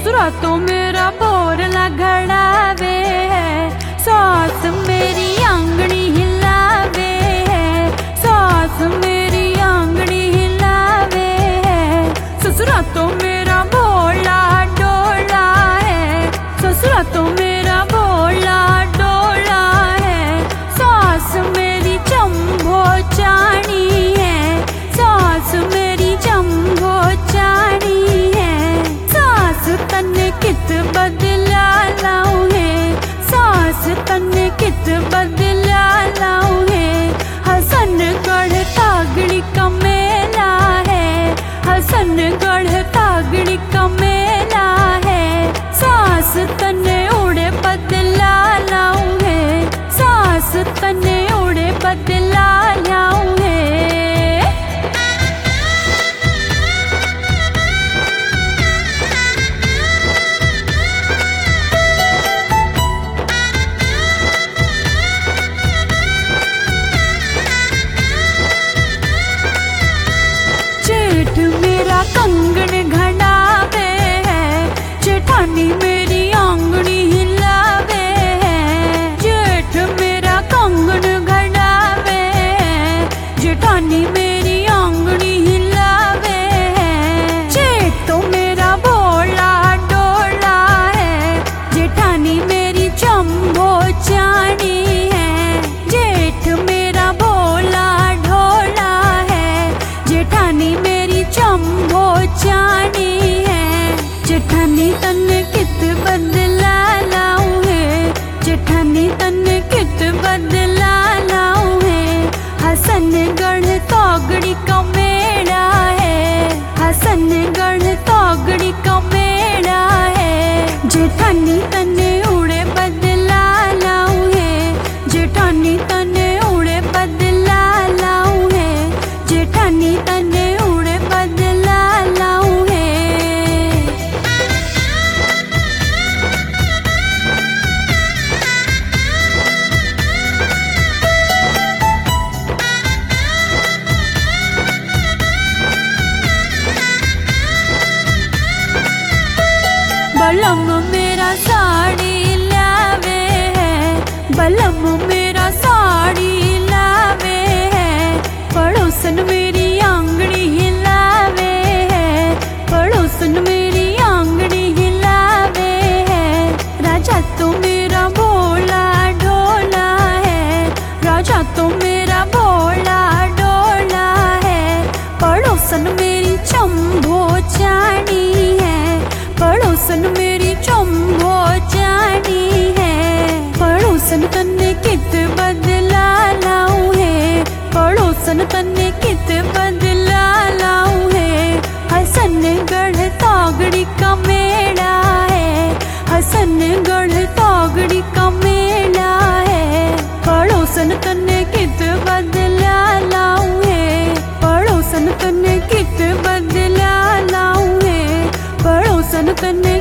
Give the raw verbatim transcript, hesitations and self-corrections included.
ससुरा तो मेरा बोरला घड़ावे है, सास मेरी आंगनी हिलावे है, सास मेरी आंगनी हिलावे है। ससुरा तो मेरा भोला डोला है, ससुरा तो मेरा भोला डोला है। सास मेरी चंभो चाणी है, सास मेरी चंभो चाणी है। सास तन कित बदला लाऊं है, सास तन कित बदला लाऊं है। हसनगढ़ तागड़ी का मेला है, हसनगढ़ तागड़ी का मेला है। सास तने उड़े बदला लाऊं है, सास तने उड़े बदला लाऊं है। जेठ मेरा कंगन घड़ावे है, जेठानी मेरी आंगनी हिलावे है। जेठ मेरा कंगन घड़ावे है, जेठानी मेरी आंगनी हिलावे है। जेठ तो मेरा भोला डोला है, जेठानी मेरी चंभो चाणी है। जेठ मेरा भोला ढोला है, जेठानी मेरी चंभो चाणी है। जेठानी तन कित बदला लाऊं है, जेठानी तन कित बदला लाऊं है। हसनगढ़ तागड़ी का मेला है, हसनगढ़ तागड़ी का मेला है। जेठानी तने उड़े बदला लाऊं है, जेठानी तने उड़े बदला लाऊं है। जेठानी तने उड़े बदला लाऊं है। बलम मेरा साड़ी लावे है, बलम मेरा साड़ी लावे है। पड़ोसन मेरी आंगनी हिलावे है, पड़ोसन मेरी आंगनी हिलावे है। राजा तो मेरा भोला ढोला है, राजा तो मेरा भोला डोला है। पड़ोसन मेरी चंभो चाणी है, पड़ोसन मेरी चंभो चाणी है। पड़ोसन तने कित बदला लाऊं है, पड़ोसन तने कित बदला लाऊं है। हसनगढ़ तागड़ी का मेला है, हसनगढ़ तागड़ी का मेला है। पड़ोसन तने कित बदला लाऊं है, पड़ोसन तने कित बदला लाऊं है। पड़ोसन तने